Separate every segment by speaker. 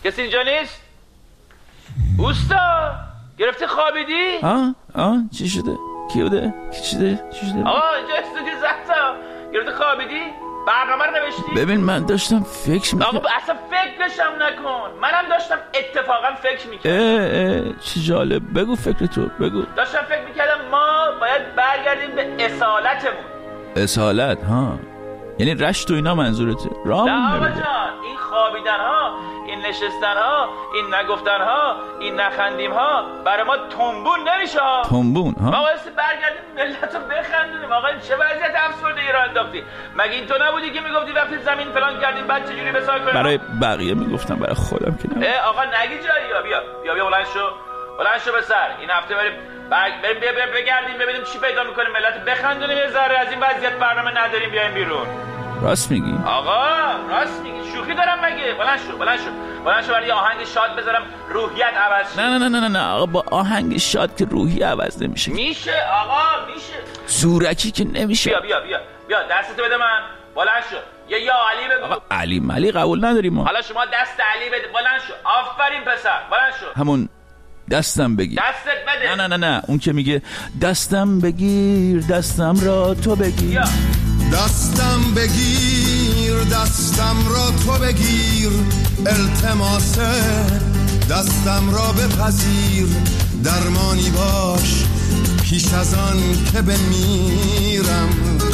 Speaker 1: کسی اینجا نیست؟ اوستا گرفتی خوابیدی؟
Speaker 2: چی شده؟ کی بوده؟ چی شده؟
Speaker 1: آقا اینجا استودیو زهتا گرفتی خوابیدی؟ برنامه رو نوشتی؟
Speaker 2: ببین من داشتم فکر می‌کردم.
Speaker 1: آقا اصلا فکرشم نکن. منم داشتم اتفاقا فکر می‌کردم.
Speaker 2: چه جالب. بگو فکرتو بگو.
Speaker 1: داشتم فکر می‌کردم ما باید برگردیم به اصالتمون.
Speaker 2: اصالت ها؟ یعنی رشت و اینا منظورته؟ راه
Speaker 1: نه آقا جان، این خوابیدن ها، این نشستن ها، این نگفتن ها، این نخندیم ها برای ما تنبون نمیشه ها.
Speaker 2: تنبون ها؟
Speaker 1: ما باید برگردیم ملت رو بخندونیم. آقا این چه وضعیت افسردگی را انداختی؟ مگه این تو نبودی که میگفتی وقتی زمین فلان کردیم بعد چجوری بسار کنیم؟
Speaker 2: برای بقیه میگفتم، برای خودم که نه.
Speaker 1: آقا نگی جایی. بیا بلند شو به سر. این هفته بریم بگردیم ببینیم چی پیدا میکنیم، ملت بخندونیم. یه ذره از این وضعیت برنامه نداریم بیایم بیرون.
Speaker 2: راست میگی
Speaker 1: آقا، راست میگی. شوخی دارم مگه؟ بلند شو برای آهنگ شاد بذارم روحیت عوض شه.
Speaker 2: نه آقا، با آهنگ شاد که روحی عوض نمیشه.
Speaker 1: میشه آقا، میشه.
Speaker 2: زورکی که نمیشه.
Speaker 1: بیا دستتو بده من. بلند شو. یا علی بگو.
Speaker 2: آقا علی قبول نداریم ما.
Speaker 1: حالا شما دست علی بده. بلند شو. آفرین پسر. بلند شو.
Speaker 2: همون دستم بگیر.
Speaker 1: دستت بده.
Speaker 2: نه اون که میگه دستم بگیر دستم را تو بگیر.
Speaker 3: دستم بگیر دستم را تو بگیر، التماسه دستم را بپذیر، درمانی باش پیش از آن که بمیرم،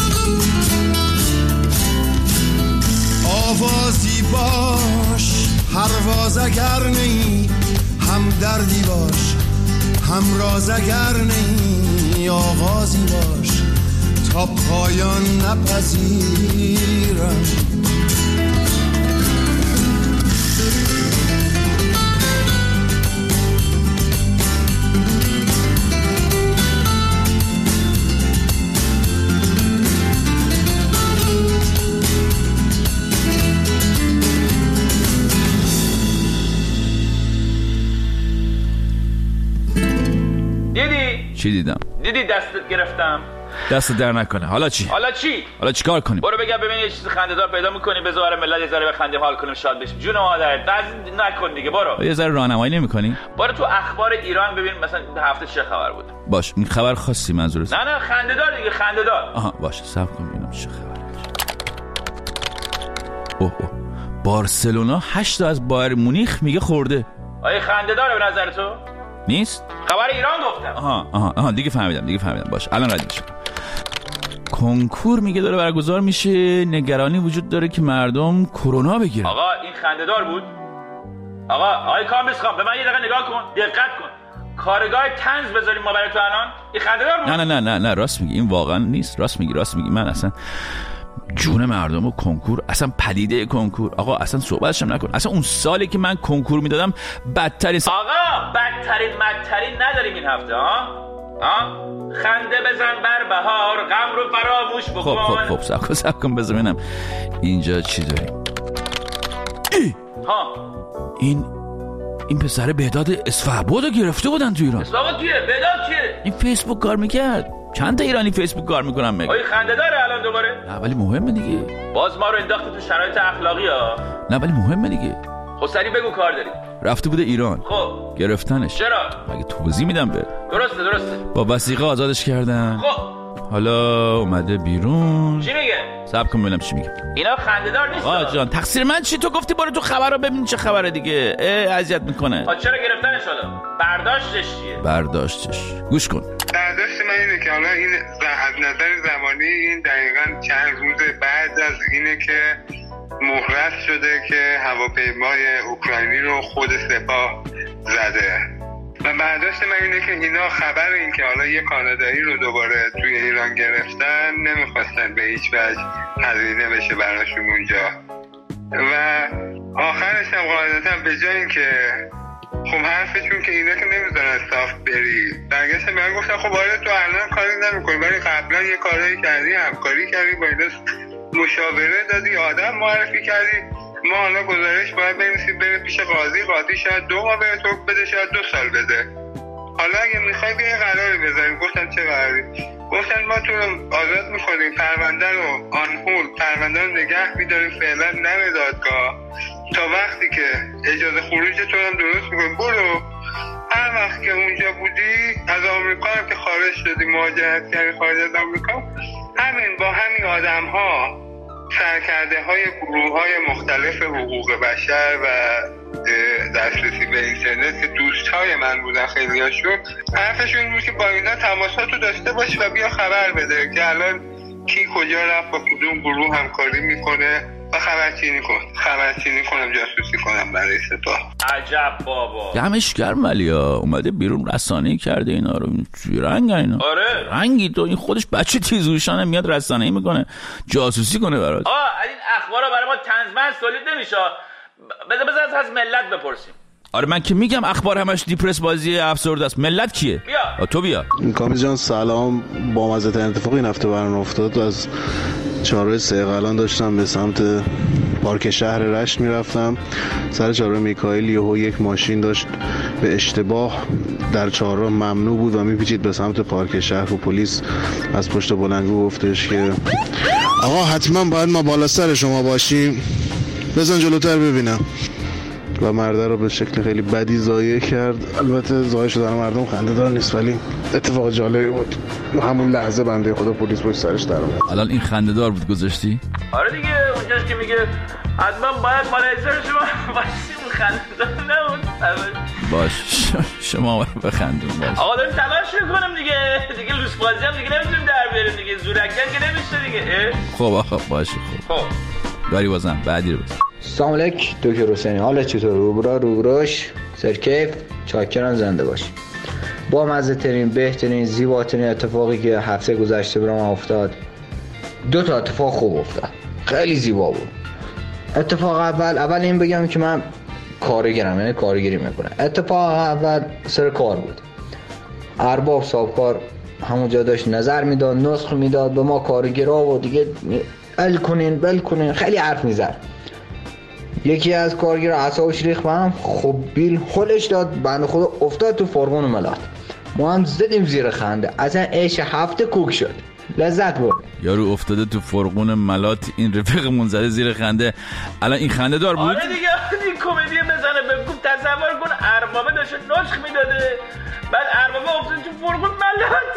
Speaker 3: آوازی باش هرواز اگر نی، هم دردی باش هم راز اگر نی، آغازی باش تا پایان نپذیرم.
Speaker 1: دیدی؟
Speaker 2: چی دیدم؟
Speaker 1: دیدی دستت گرفتم؟
Speaker 2: دست در نکنه. حالا چی؟ حالا چی کار کنیم؟
Speaker 1: برو بگم ببین یه چیز خنده‌دار پیدا می‌کنی بذار ملت یه ذره بخندیم حال کنیم شاد بشیم. جون مادرت بعضی نکن دیگه. برو
Speaker 2: یه ذره راهنمایی نمی‌کنی؟
Speaker 1: برو تو اخبار ایران ببین مثلا هفته چه خبر بود.
Speaker 2: باش این خبر خاصی منظورت؟
Speaker 1: نه خنده‌دار دیگه، خنده‌دار.
Speaker 2: آها باشه صبر کن ببینم چه خبره. اوه بارسلونا 8 تا از بایر مونیخ میگه خورده.
Speaker 1: آیه خنده‌داره به نظر تو؟
Speaker 2: نیست؟
Speaker 1: خبر ایران گفتم.
Speaker 2: آها دیگه فهمیدم. باش الان ردیف شد. کنکور میگه داره برگزار میشه، نگرانی وجود داره که مردم کرونا بگیرن.
Speaker 1: آقا این خنده‌دار بود؟ آقای کامبیس خان به من یه دقیقه نگاه کن، دقت کن. کارگاه طنز بذاریم ما برای تو الان؟ این خنده‌دار بود؟
Speaker 2: نه راست میگی، این واقعا نیست. راست میگی. من اصلا جون مردم و کنکور، اصلا پدیده کنکور آقا اصلا صحبتش هم نکن. اصلا اون سالی که من کنکور میدادم بدترین
Speaker 1: آقا بدترین نداریم این هفته ها؟ خنده بزن بر بهار، غم رو فراموش بکن.
Speaker 2: خب سب کن بذار ببینم اینجا چی داریم. این پسر بهداد اصفهبادو گرفته بودن تو ایران.
Speaker 1: اصفهباد کیه؟ بهداد کیه؟
Speaker 2: این فیسبوک کار میکرد. چند تا ایرانی فیسبوک کار میکنن مگه؟
Speaker 1: آخه خنده داره الان دوباره؟
Speaker 2: نه ولی مهمه دیگه.
Speaker 1: باز ما رو انداخته تو شرایط اخلاقی ها.
Speaker 2: نه ولی مهمه دیگه.
Speaker 1: خب سریع بگو کار داری.
Speaker 2: رفته بوده ایران.
Speaker 1: خب
Speaker 2: گرفتنش.
Speaker 1: چرا؟
Speaker 2: مگه توضیح میدم به.
Speaker 1: درسته.
Speaker 2: با وثیقه آزادش کردن.
Speaker 1: خب
Speaker 2: حالا اومده بیرون.
Speaker 1: چی میگه؟
Speaker 2: صبر کن ببینم چی میگه.
Speaker 1: اینا خنده‌دار نیست.
Speaker 2: آقا جان تقصیر من چی؟ تو گفتی برو تو خبر رو ببین چه خبره دیگه. اذیت میکنه.
Speaker 1: چرا گرفتنش حالا؟ برداشتش
Speaker 2: گوش کن.
Speaker 4: برداشت من اینه که حالا این از نظر زمانی این دقیقاً چند روز بعد از اینه که مهرس شده که هواپیمای اوکراینی رو خود سپاه زده و برداشت من اینه که اینا خبر این که حالا یه کانادایی رو دوباره توی ایران گرفتن نمیخواستن به هیچ وجه هزینه بشه براشون اونجا و آخرش هم قاعدتا به جای این که خب حرفشون که اینا که نمیذارن صاف بری برگشتن من گفتن خب آره تو الان کاری نمیکنی ولی قبلا یه کارایی کردی، همکاری کردی، با اینا مشاوره دادی، آدم معرفی کردی، ما حالا گزارش باید بنویسیم بره پیش قاضی شاید 2 ماه بره توک بده شاید 2 سال بده. حالا اگه میخوای بیا قراری بذاریم. گفتن چه قراری؟ گفتن ما تو رو آزاد میکنیم، پرونده رو نگه میداریم فعلا نره دادگاه تا وقتی که اجازه خروجتون هم درست میکنیم برو. هر وقت که اونجا بودی از آمریکا هم که خارج شدی مهاجرت کردی خارج از آمریکا، همین با همین آدم ها سرکرده های گروه های مختلف حقوق بشر و دسترسی به اینترنت که دوست های من بودن خیلی هاشون، حرفشون این بود که با اینا تماساتو داشته باش و بیا خبر بده که الان کی کجا رفت با کدوم گروه همکاری میکنه و خبرچینی کنم جاسوسی کنم برای سپاه.
Speaker 1: عجب بابا،
Speaker 2: دمش گرم. ولی اومده بیرون رسانه‌ای کرده اینا رو. رنگ اینا.
Speaker 1: آره
Speaker 2: رنگی تو، این خودش بچه تیزهوشانه میاد رسانه‌ای میکنه جاسوسی کنه برات.
Speaker 1: این اخبارا برای ما طنزمند تولید نمیشه. بذار از ملت بپرسیم.
Speaker 2: آره من که میگم اخبار همش دیپرس بازی افسرده است. ملت کیه؟
Speaker 1: بیا.
Speaker 2: تو بیا.
Speaker 5: کامیز جان سلام. با مزه ترین اتفاقی این هفته برام افتاد. از چهارراه سیقلان داشتم به سمت پارک شهر رشت میرفتم. سر چهارراه میکائیل یهو یک ماشین داشت به اشتباه در چهارراه ممنوع بود و میپیچید به سمت پارک شهر و پلیس از پشت بلندگو گفتش که آقا حتما باید ما بالا سر شما باشیم، بزن جلوتر ببینم. و مرده رو به شکل خیلی بدی ضایع کرد. البته ضایع شدن مردم خنده دار نیست ولی اتفاق جالبی بود. همون لحظه بنده خدا پلیس پشت سرش در اومد.
Speaker 2: الان این خنده دار بود گذاشتی؟
Speaker 1: آره دیگه اونجاش که میگه حتما باید مالایزر شما واسه اون خنده دار نمون.
Speaker 2: باش شما بخندون باش.
Speaker 1: آقا داریم تلاش میکنم دیگه لوس بازی هم دیگه نمیتونیم در بیاریم دیگه، زورکن که نمیشه دیگه.
Speaker 2: خب آقا باشه. خب داری بازم بعدی رو بزن.
Speaker 6: سلام علیک دکتر حسینی، حالا چطور؟ روبروش سرکیف چاکران زنده باش. با مزه ترین بهترین زیباترین اتفاقی که هفته گذشته برام افتاد، 2 تا اتفاق خوب افتاد، خیلی زیبا بود. اتفاق اول این بگم که من کارگرم، یعنی کارگری میکنم. اتفاق اول سر کار بود. ارباب صاحبکار همونجا داشت نظر میداد، نسخ میداد به ما کارگرا و دیگه ال کنین خیلی حرف میزد. یکی از کارگرها اعصابش ریخت من، خب بیل خلش داد، بنده خدا افتاد تو فرمون ملات. ما هم زدیم زیر خنده، اصلا عیش هفته کوک شد، لذت برد.
Speaker 2: یارو افتاده تو فرقون ملات، این رفیقمون زده زیر خنده. الان این خنده دار بود؟
Speaker 1: آره دیگه این کمدی بزنه بگم. تصور کن اربابه داشت نسخ میداده، بعد اربابه افتاده تو فرقون ملات.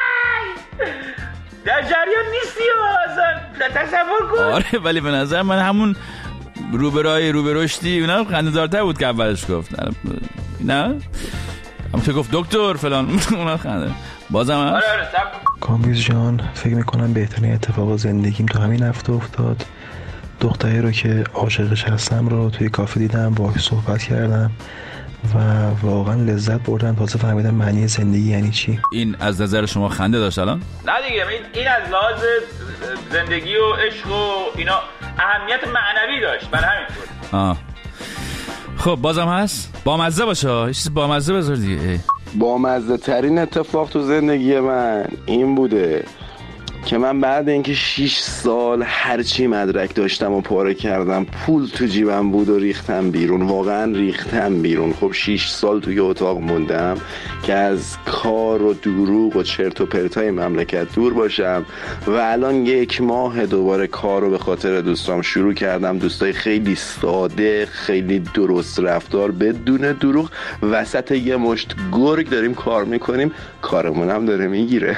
Speaker 1: در جریان نیستی اصلا، تصور کن.
Speaker 2: آره ولی به نظر من همون روبرشتی اونا خنده دارتر بود که اولش گفت. نه هم که گفت دکتر فلان اونا خنده بازم هست.
Speaker 1: آره
Speaker 7: کامبیز جان، فکر میکنم بهترین اتفاق زندگیم تو همین هفته افتاد. دختری رو که عاشقش هستم رو توی کافه دیدم، باهاش صحبت کردم و واقعا لذت بردم. تازه فهمیدم معنی زندگی یعنی چی.
Speaker 2: این از نظر شما خنده داشت الان؟
Speaker 1: نه دیگه این از لحاظ زندگی و عشق و اینا اهمیت معنوی داشت، برای همین بود.
Speaker 2: خب بازم هست؟ بامزه باشه، یه چیز بامزه بذار دیگه.
Speaker 8: بامزه ترین اتفاق تو زندگی من این بوده که من بعد اینکه 6 سال هرچی مدرک داشتم و پاره کردم، پول تو جیبم بود و ریختم بیرون، واقعا ریختم بیرون. خب 6 سال توی اتاق موندم که از کار و دروغ و چرت و پرتای مملکت دور باشم و الان 1 ماه دوباره کار رو به خاطر دوستام شروع کردم. دوستای خیلی ساده، خیلی درست رفتار، بدون دروغ، وسط یه مشت گرگ داریم کار میکنیم، کارمون هم داره میگیره.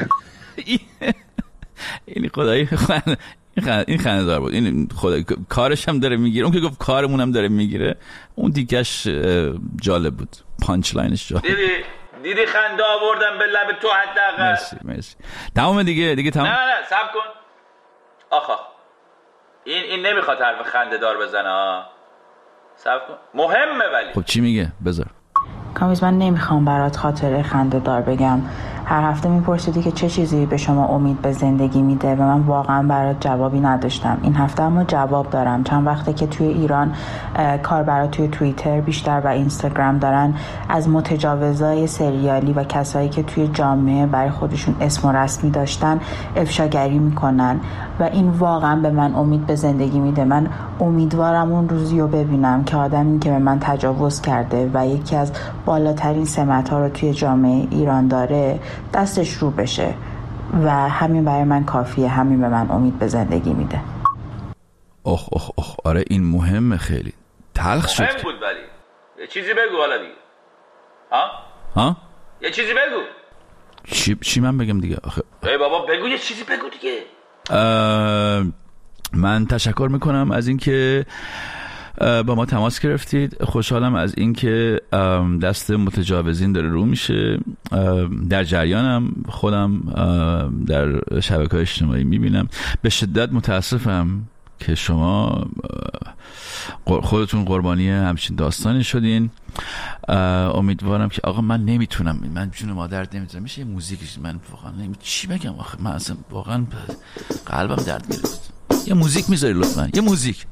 Speaker 2: این خدایی این خنده دار بود. این خدایی کارش هم داره میگیره. اون که گفت کارمون هم داره میگیره، اون دیگهش جالب بود، پانچ لاینش جالب.
Speaker 1: دیدی خنده آوردم به لب تو حداقل.
Speaker 2: مرسی. تمام دیگه تمام.
Speaker 1: نه صبر کن. آخه این نمیخواد حرف خنده دار بزنه. صبر کن. مهمه ولی.
Speaker 2: خب چی میگه؟ بذار.
Speaker 9: کامیز من نمیخوام برات خاطره خنده دار بگم. هر هفته میپرسیدی که چه چیزی به شما امید به زندگی میده و من واقعا برات جوابی نداشتم. این هفته اما جواب دارم. چند وقته که توی ایران کاربرا توی توییتر بیشتر و اینستاگرام دارن از متجاوزای سریالی و کسایی که توی جامعه برای خودشون اسم و رسمی داشتن افشاگری میکنن و این واقعا به من امید به زندگی میده. من امیدوارم اون روزی رو ببینم که آدمی که به من تجاوز کرده و یکی از بالاترین سمت‌ها رو توی جامعه ایران داره دستش رو بشه و همین برای من کافیه. همین به من امید به زندگی میده.
Speaker 2: آره این مهمه خیلی. تلخ شد.
Speaker 1: مهم بود ولی یه چیزی بگو حالا دیگه.
Speaker 2: ها؟
Speaker 1: یه چیزی بگو.
Speaker 2: چی من بگم دیگه آخه؟
Speaker 1: ای بابا بگو یه چیزی بگو دیگه.
Speaker 2: من تشکر میکنم از اینکه با ما تماس گرفتید. خوشحالم از اینکه دست متجاوزین داره رو میشه. در جریانم، خودم در شبکه‌های اجتماعی میبینم. به شدت متاسفم که شما خودتون قربانی همچین داستانی شدین. امیدوارم که آقا من نمیتونم، من جون مادر نمیتونم. میشه یه موزیک، من واقعا چی بگم آخه، من اصلا واقعا قلبم درد گرفت. یه موزیک میذاری لطفا، یه موزیک.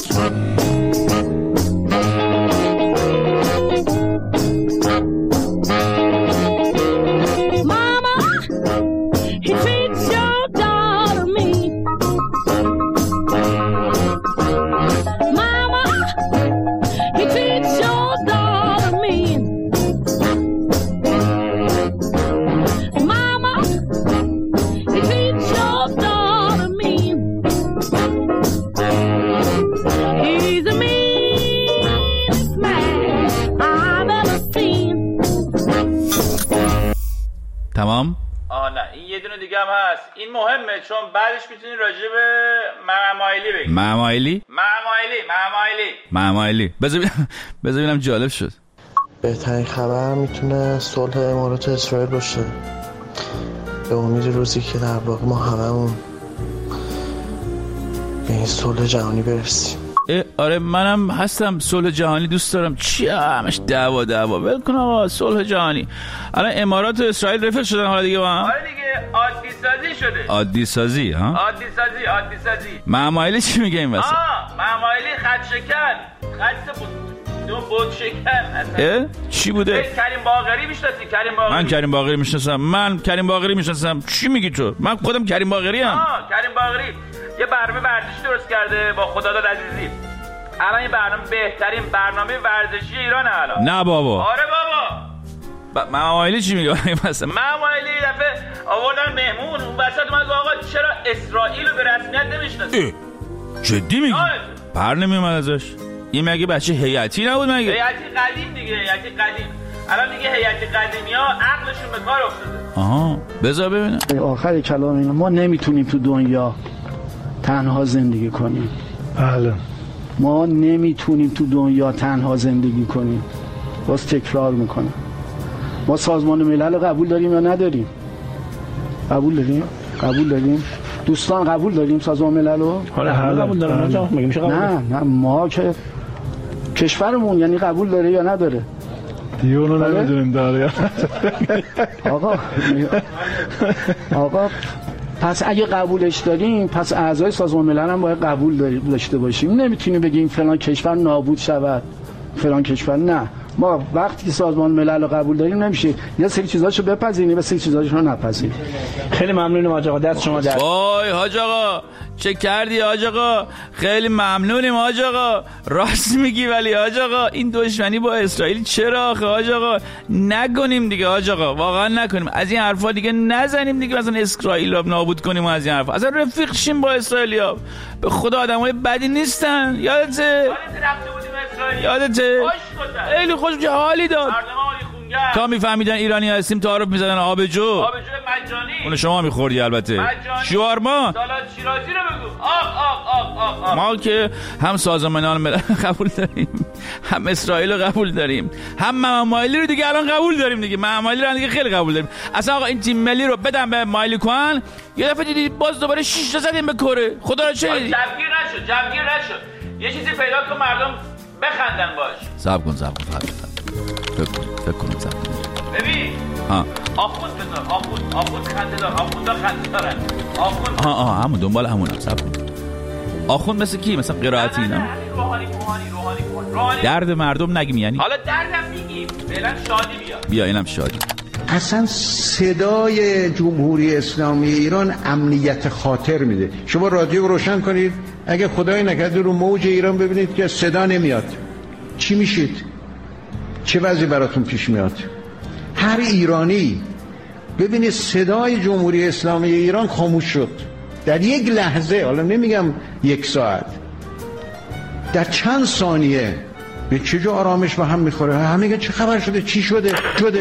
Speaker 2: تمام؟
Speaker 1: نه این یه دونه دیگه هم هست. این مهمه چون بعدش میتونی راجع به معمایلی بگی.
Speaker 2: معمایلی. بذار ببینم جالب شد.
Speaker 7: بهترین خبر میتونه صلح امارات اسرائیل باشه. به امید روزی که در واقع ما هممون به این صلح جهانی برسیم.
Speaker 2: آره منم هستم، صلح جهانی دوست دارم. چی همش دعوا ول کن آقا. صلح جهانی الان امارات و اسرائیل رفیق شدن حالا دیگه با هم.
Speaker 1: آره دیگه عادی سازی شده.
Speaker 2: عادی سازی ها؟
Speaker 1: عادی سازی.
Speaker 2: معمایلی چی میگه این واسه؟
Speaker 1: معمایلی خط شکن دو بود شکن.
Speaker 2: چی بوده؟
Speaker 1: کریم باقری میشناسی؟
Speaker 2: من کریم باقری میشناسم. چی میگی تو؟ من خودم کریم باقری ام.
Speaker 1: کریم باقری یه برنامه ورزشی درست کرده با خداداد عزیزی. الان این برنامه بهترین برنامه ورزشی ایرانه الان.
Speaker 2: نه بابا.
Speaker 1: آره بابا.
Speaker 2: معمایلی چی میگه مثلا؟
Speaker 1: معمایلی دفعه آوردن مهمون اون وسط اومد آقا چرا اسرائیل رو به رسمیت نمیشناسه؟
Speaker 2: جدی میگی؟ پر نمیومد ازش. این مگه بچه هیئتی نبود مگه؟
Speaker 1: هیئتی قدیم دیگه، هیئتی قدیم. الان دیگه هیئتی قدیمی‌ها عقلشون به کار افتاده.
Speaker 2: بذار ببینم.
Speaker 10: آخر کلام اینا، ما نمیتونیم تو دنیا تنها زندگی کنیم.
Speaker 7: بله.
Speaker 10: ما نمیتونیم تو دنیا تنها زندگی کنیم. باز تکرار میکنم. ما سازمان ملل قبول داریم یا نداریم؟ قبول داریم. دوستان قبول داریم سازمان ملل رو؟
Speaker 7: قبول داریم. مگه میشه قبول؟
Speaker 10: نه ما که کشورمون یعنی قبول داره یا نداره؟
Speaker 7: دیگه اونو نمیدونیم داره یا
Speaker 10: آقا پس اگه قبولش داریم پس اعضای سازمان ملل هم باید قبول داشته باشیم. نمیتونیم بگیم فلان کشور نابود شود فلان کشور. نه، ما وقتی که سازمان ملل رو قبول داریم نمیشه یه سری چیزاشو بپذیریم یه سری چیزاشو نپذیریم.
Speaker 6: خیلی ممنونم حاج آقا، دست شما در.
Speaker 2: وای حاج آقا چه کردی حاج آقا؟ خیلی ممنونیم حاج آقا. راست میگی ولی حاج آقا این دشمنی با اسرائیل چرا آخه حاج آقا؟ نکنیم دیگه حاج آقا، واقعا نکنیم. از این حرفا دیگه نزنیم دیگه، مثلا اسرائیل رو نابود کنیم و از این حرفا. اصلا رفیق شیم با اسرائیلیا. به خدا آدمای بدی نیستن. یادته؟ خیلی خوش حالی داد. تا میفهمیدن ایرانی هستیم تعارف میزدن آبجو
Speaker 1: مجانی.
Speaker 2: اون شما میخوردی البته. شوارما
Speaker 1: سالاد شیرازی رو بگو.
Speaker 2: ما که هم سازمان ملل قبول داریم، هم اسرائیل رو قبول داریم، هم معمایلی رو دیگه الان قبول داریم دیگه. معمایلی رو دیگه خیلی قبول داریم. اصلا آقا این تیم ملی رو بدم به مایلی کوهن، یه دفعه دیدی باز دوباره 6 تا زدیم به کره. خدا رو چه
Speaker 1: جمگیر نشد. یه چیزی پیدا کن مردم بخندن باش.
Speaker 2: صبر کن فکر کنم
Speaker 1: ببین آخوند بذار. آخوند خنده دار. آخوندا خنده دارن. آخوند
Speaker 2: همون دنبال همونم. صبر کن. آخوند مثل کی؟ مثلا قرائتی اینا؟ روحانی. درد مردم نگیم یعنی؟
Speaker 1: حالا دردم میگیم. فعلا شادی
Speaker 2: بیا اینم شادی.
Speaker 11: اصلا صدای جمهوری اسلامی ایران امنیت خاطر میده. شما رادیو روشن کنید، اگه خدای نکرده رو موج ایران ببینید که صدا نمیاد، چی میشید؟ چه وضعی براتون پیش میاد؟ هر ایرانی ببینید صدای جمهوری اسلامی ایران خاموش شد در یک لحظه، حالا نمیگم یک ساعت، در چند ثانیه به چه جا آرامش به هم میخوره؟ همه میگن چه خبر شده؟ چی شده؟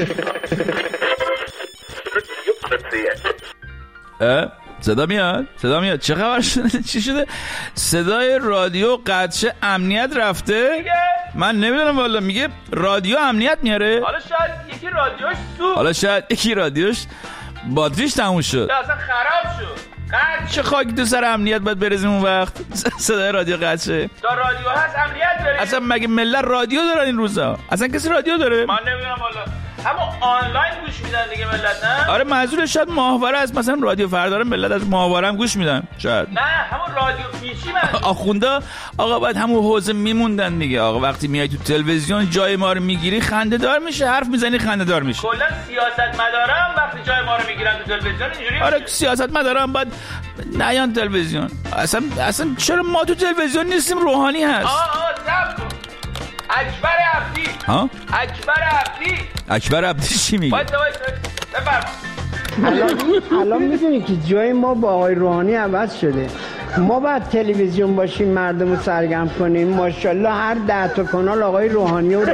Speaker 2: صدا میاد چه خبر شده؟ چی شده؟ صدای رادیو قدشه امنیت رفته؟ من نمیدونم والا. میگه رادیو امنیت میاره؟ حالا شاید یکی رادیوش باتریش تموم شد،
Speaker 1: اصلا خراب شد.
Speaker 2: چه خاک تو سر امنیت باید برزیم اون وقت. صدای رادیو قطع شه.
Speaker 1: تا رادیو هست امنیت داره.
Speaker 2: اصلا مگه ملت رادیو دارن این روزا؟ اصلا کسی رادیو داره؟
Speaker 1: من نمیدونم والا. همون آنلاین گوش میدن دیگه ملت، نه؟
Speaker 2: آره منظورش شاید ماهواره است، مثلا رادیو فردا ملت از ماهواره هم گوش میدن شاید.
Speaker 1: نه همون رادیو پیچی من.
Speaker 2: آخوندا آقا باید همون حوزه میموندن دیگه. آقا وقتی میای تو تلویزیون جای ما رو میگیری خنده دار میشه، حرف میزنی خنده دار میشه.
Speaker 1: کلا سیاستمدارا وقتی جای ما رو میگیرن تو تلویزیون اینجوری میشه.
Speaker 2: آره سیاستمدارا باید نیان تلویزیون. اصلا چرا ما تو تلویزیون نیستیم؟ روحانی هست. اکبر عبدی چی میگه؟
Speaker 12: الان میدونی که جای ما با آقای روحانی عوض شده. ما باید تلویزیون باشیم مردم رو سرگرم کنیم. ماشاءالله هر 10 تا کانال آقای روحانی و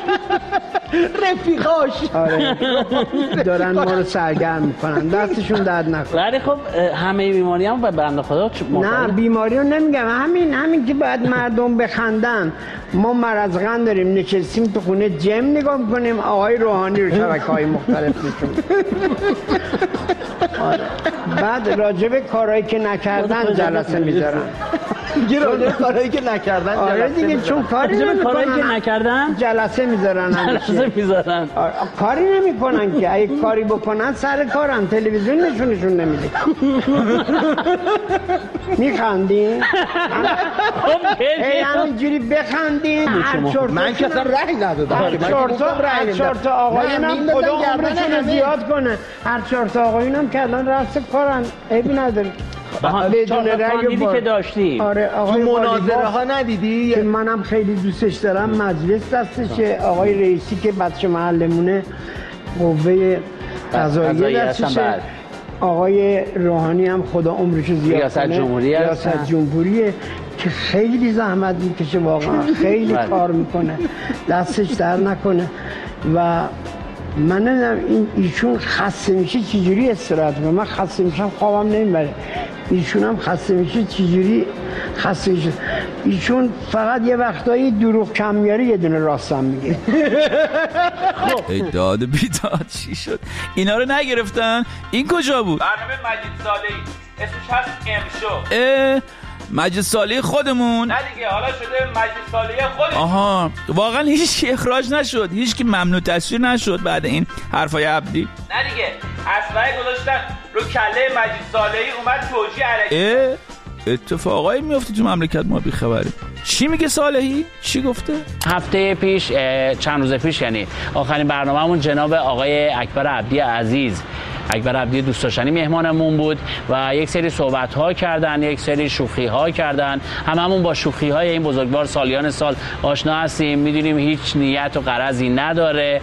Speaker 12: رفیقاش آره دارن ما رو سرگرم میکنن، دستشون درد نکنه.
Speaker 13: ولی خب همه بیماری هم به بنده خدا
Speaker 12: نه بیماری رو نمیگم، همین که باید مردم بخندن. ما مرض قند داریم، نشستیم تو خونه جم نگاه میکنیم آقای روحانی رو شبکه‌های مختلف میشون. آره. بعد راجب کارهایی که نکردن جلسه میذارن.
Speaker 13: راجب کارهایی که نکردن
Speaker 12: آره دیگه، چون کاری
Speaker 13: که نکردن
Speaker 12: جلسه میذارن. کاری نمیکنن که، اگه کاری بکنن سر کارن، تلویزیون نشونشون نمیده. میخندین؟ همینجوری بخندین.
Speaker 13: من که اصلا رأی ندادم.
Speaker 12: هر 4 تا آقایونم خدا عمرشون زیاد کنه. هر 4 تا آقایونم که الان رأس کارن، عیبی نداره.
Speaker 13: بدون رأی که داشتیم.
Speaker 12: آره آقای
Speaker 13: مناظره ها ندیدی؟
Speaker 12: که منم خیلی دوستش دارم. مجلس دستشه، آقای رئیسی که بچه محلمونه قوه قضاییه دستشه، آقای روحانی هم خدا عمرشو زیاد کنه ریاست جمهوریه که خیلی زحمت میکشه، واقعا خیلی کار میکنه، دستش در نکنه. و من نمیدونم ایشون خسته میشه چجوری استراحت کنه. من خسته میشم خوابم نمیبره، ایشون هم خسته میشه چجوری خسته میشه. ایشون فقط یه وقتایی دروغ کم میاره، یه دونه راستم میگه.
Speaker 2: ای داد بیداد چی شد؟ اینا رو نگرفتن؟ این کجا بود؟
Speaker 1: برنامه مجید صالحی اسمش هست امشو.
Speaker 2: مجید صالحی خودمون؟
Speaker 1: نه دیگه، حالا شده مجید صالحی خودمون.
Speaker 2: آها واقعا هیچ کی اخراج نشد؟ هیچ کی ممنوع تصویر نشد بعد این حرفای عبدی؟
Speaker 1: نه دیگه، اسلحه گذاشتن رو کله مجید صالحی، اومد توجیه علکی.
Speaker 2: اتفاقایی میفته تو مملکت ما بی خبریم. چی میگه صالحی؟ چی گفته؟
Speaker 13: هفته پیش، چند روز پیش یعنی، آخرین برنامه‌مون جناب آقای اکبر عبدی عزیز، اکبر عبدی دوست داشتنی مهمانمون بود و یک سری صحبت‌ها کردن، یک سری شوخی‌ها کردن. هممون با شوخی‌های این بزرگوار سالیان سال آشنا هستیم، می‌دونیم هیچ نیت و غرضی نداره.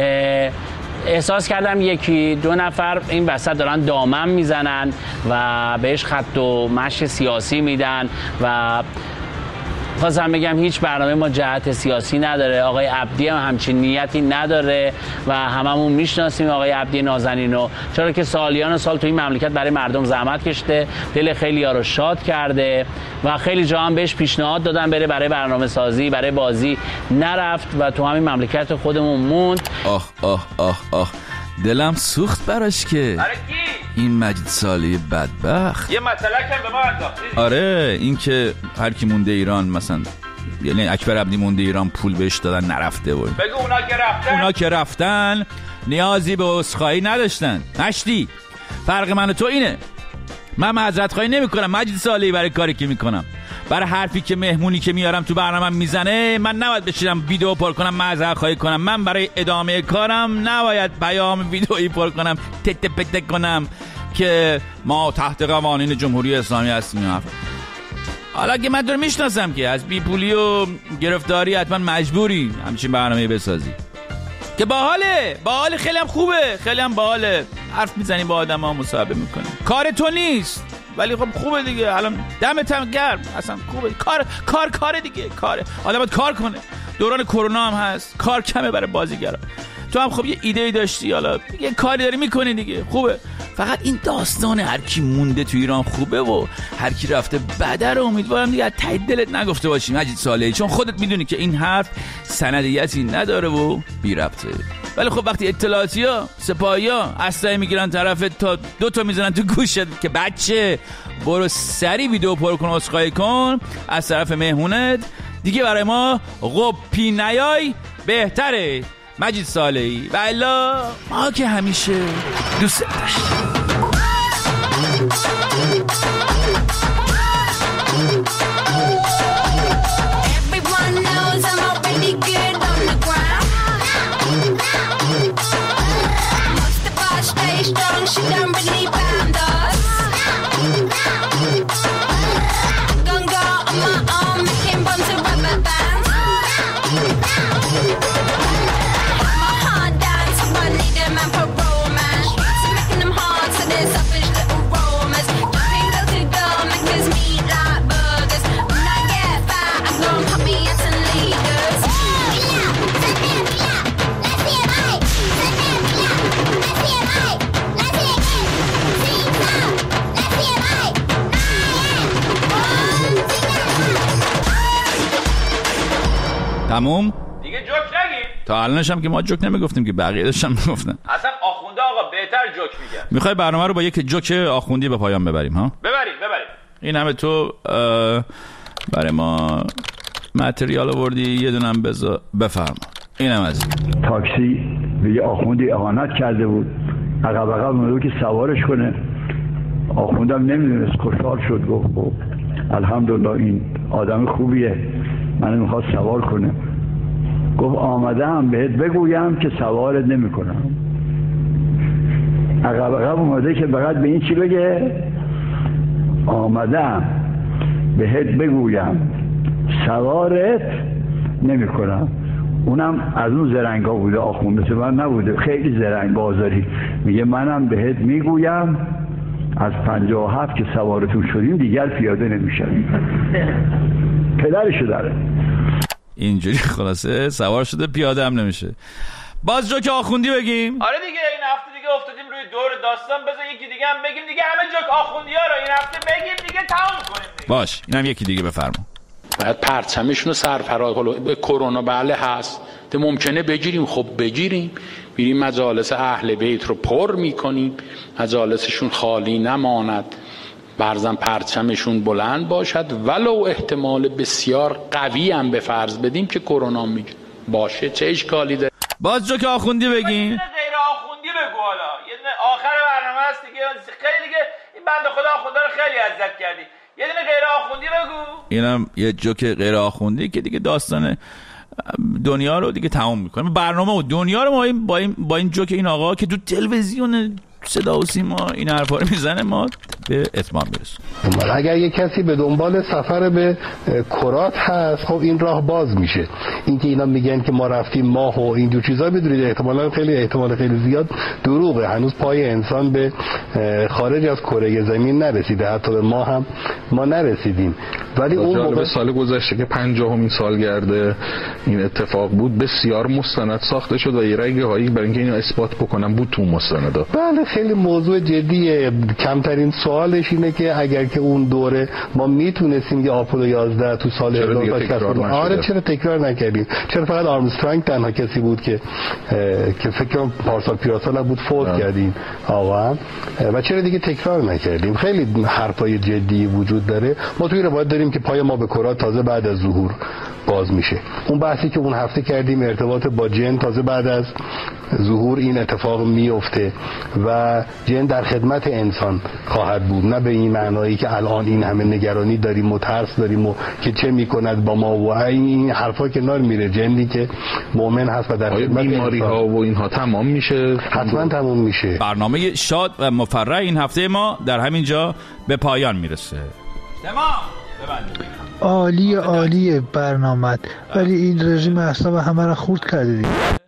Speaker 13: احساس کردم 1-2 نفر این وسط دارن دامن میزنن و بهش خط و مشی سیاسی میدن و خواستم بگم هیچ برنامه ما جهت سیاسی نداره. آقای عبدی هم همچین نیتی نداره و هممون میشناسیم آقای عبدی نازنینو، چرا که سالیان سال توی این مملکت برای مردم زحمت کشیده، دل خیلی‌ها رو شاد کرده و خیلی جا هم بهش پیشنهاد دادن بره برای برنامه سازی، برای بازی، نرفت و تو همین مملکت خودمون موند.
Speaker 2: آخ آخ آخ آخ دلم سوخت براش که این مجید صالحی بدبخت
Speaker 1: یه مسئله کم به ما انداختید.
Speaker 2: آره این که هر کی مونده ایران، مثلا یعنی اکبر عبدی مونده ایران، پول بهش دادن نرفته بود.
Speaker 1: بگو اونا
Speaker 2: که رفتن نیازی به عذرخواهی نداشتن. نشتی فرق من و تو اینه، من معذرت خواهی نمی‌کنم مجید صالحی برای کاری که میکنم، برای حرفی که مهمونی که میارم تو برنامه‌ام میزنه. من نباید بشینم ویدیو پر کنم معذرت خواهی کنم. من برای ادامه کارم نباید پیام ویدیویی پر کنم تت پت کنم که ما تحت قوانین جمهوری اسلامی هستیم. حالا که من تو رو میشناسم که از بیپولی و گرفتاری حتما مجبوری همچین برنامه‌ای بسازی که باحاله، خیلی هم خوبه، خیلی هم باحاله. حرف میزنی با آدم‌ها، مصاحبه میکنی، کار تو نیست ولی خب خوبه دیگه. الان دمت هم گرم، اصلا خوبه. کار دیگه، کار آدم باید کار کنه. دوران کرونا هم هست، کار کمه برای بازیگرا. تو هم خب یه ایده داشتی، حالا یه کاری داری میکنی دیگه، خوبه. فقط این داستان هر کی مونده تو ایران خوبه و هر کی رفته بده رو امیدوارم دیگه از ته دلت نگفته باشی مجید صالحی، چون خودت میدونی که این حرف سندیتی نداره و بی ربطه. ولی خب وقتی اطلاعاتی‌ها، سپاهی‌ها اسلحه میگیرن طرفت تا 2 تا میزنن تو گوشت که بچه برو سری ویدیو پر کن، عذرخواهی کن از طرف مهمونت، دیگه برای ما قپی نیای بهتره مجید صالحی. و الا ما که همیشه دوست داشتیم. تموم
Speaker 1: دیگه جوک نگیم.
Speaker 2: تا الانش هم که ما جوک نمیگفتیم که بقیه داشتن میگفتن.
Speaker 1: اصلا آخونده آقا بهتر جوک میگن.
Speaker 2: میخوای برنامه رو با یک جوک آخوندی به پایان ببریم ها؟
Speaker 1: ببریم.
Speaker 2: این همه تو برای ما متریال آوردی، یه دونم بفرما. اینم از
Speaker 14: تاکسی به یه آخوندی اهانت کرده بود، عقب اومده که سوارش کنه. آخوندم نمیدونست، خوشحال شد، گفت الحمدلله این آدم خوبیه، منو میخواد سوار کنه. گفت آمدم بهت بگویم که سوارت نمی کنم. عقب اومده که فقط به این چی بگه؟ آمدم بهت بگویم سوارت نمی کنم. اونم از اون زرنگا بوده، آخونده من نبوده، خیلی زرنگ بازاری. میگه منم بهت میگویم از 57 که سوارتون شدیم دیگر پیاده نمیشم. پدرشو داره
Speaker 2: اینجوری خلاصه سوار شده پیاده هم نمیشه. باز جوک آخوندی بگیم.
Speaker 1: آره دیگه این هفته دیگه افتادیم روی دور داستان، بذار یکی دیگه هم بگیم دیگه، همه جوک آخوندی ها رو این هفته بگیم دیگه تمام کنیم دیگه.
Speaker 2: باش اینم یکی دیگه بفرما.
Speaker 15: باید پرچمشون رو سرفراز به کرونا بله هست، ده ممکنه بگیریم، خب بگیریم، میریم مجالس اهل بیت رو پر میکنیم، مجالسشون خالی نماند، برزن پرچمشون بلند باشد، ولو احتمال بسیار قوی هم به فرض بدیم که کرونا میگه باشه، چه اشکالی داره.
Speaker 2: باز جوک آخوندی بگیم.
Speaker 1: غیر آخوندی بگو حالا، یه دونه آخر برنامه هست دیگه، خیلی دیگه این بنده خدا آخونده رو خیلی اذیت کردی، یه دونه غیر آخوندی بگو.
Speaker 2: اینم یه جوک غیر آخوندی که دیگه داستان دنیا رو دیگه تمام میکنه، برنامه و دنیا رو ما با این جوک این آقا که تو تلویزیون صدا و سیما این حرفا رو میزنه ما به اتمام میرسیم.
Speaker 16: اگر یک کسی به دنبال سفر به کرات هست، خب این راه باز میشه. اینکه اینا میگن که ما رفتیم ماه و این دو چیزا، بدونید احتمال خیلی زیاد دروغه. هنوز پای انسان به خارج از کره زمین نرسیده، حتی به ماه هم ما نرسیدیم. ولی اون موقع
Speaker 17: سال گذشته که 50مین سالگرد این اتفاق بود، بسیار مستند ساخته شد و یه رنگه هایی برای اینکه اینو اثبات بکنن بود تو مستندا.
Speaker 16: بله خیلی موضوع جدیه. کمترین سوالش اینه که اگر که اون دوره ما میتونستیم یه آپولو 11 تو سال 1960 چرا تکرار نکردیم؟ چرا فقط آرمسترانگ تنها کسی بود که فکر کنم پارسال پیراسال بود فوت کردیم آقا، و چرا دیگه تکرار نکردیم؟ خیلی حرفای جدی وجود داره. ما توی روایت داریم که پای ما به کرات تازه بعد از ظهور باز میشه. اون بحثی که اون هفته کردیم ارتباط با جن، تازه بعد از ظهور این اتفاق میفته و جن در خدمت انسان خواهد بود، نه به این معنایی که الان این همه نگرانی داریم و ترس داریم و که چه میکند با ما و این حرفا کنار میره. جنی که مؤمن هست و در خدمت
Speaker 17: بیماری ها و اینها تمام میشه،
Speaker 16: حتما تمام میشه.
Speaker 2: برنامه شاد و مفرح این هفته ما در همین جا به پایان میرسه.
Speaker 18: عالیه برنامه، ولی این رژیم اصلا همه را خورد کرده دیگه.